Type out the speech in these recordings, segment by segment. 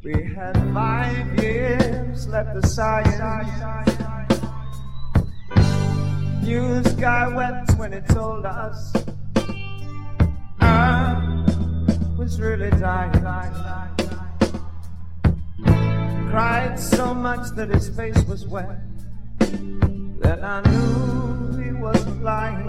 We had 5 years left to science. News guy wept when he told us Earth was really dying. Cried so much that his face was wet. Then I knew he wasn't lying.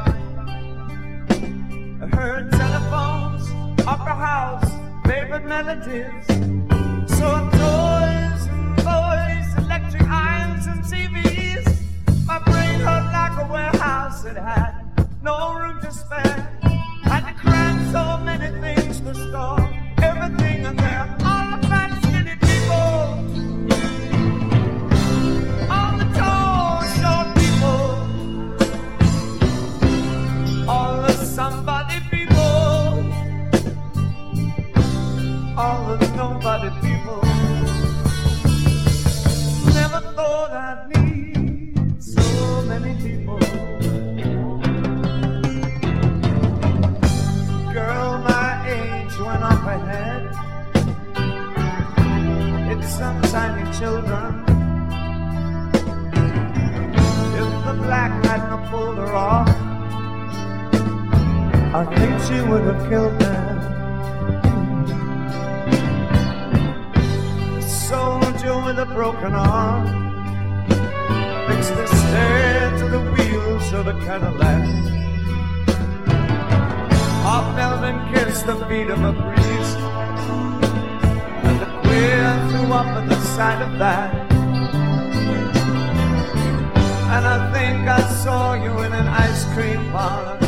I heard telephones, opera house, favorite melodies, saw toys and boys, electric irons and TVs. My brain hurt like a warehouse. It had no room to spare. Had to cram so many things to store. Everything in there, all the fat skinny people, all the tall short people, all the somebody people, all the nobody people. Never thought I'd need so many people. Girl my age went off ahead. It's some tiny children. If the black hadn't pulled her off, I think she would have killed them. A soldier with a broken arm fixed the stair to the wheels of a Cadillac. Bob Melvin kissed the feet of a priest, and the queer threw up at the sight of that. And I think I saw you in an ice cream parlor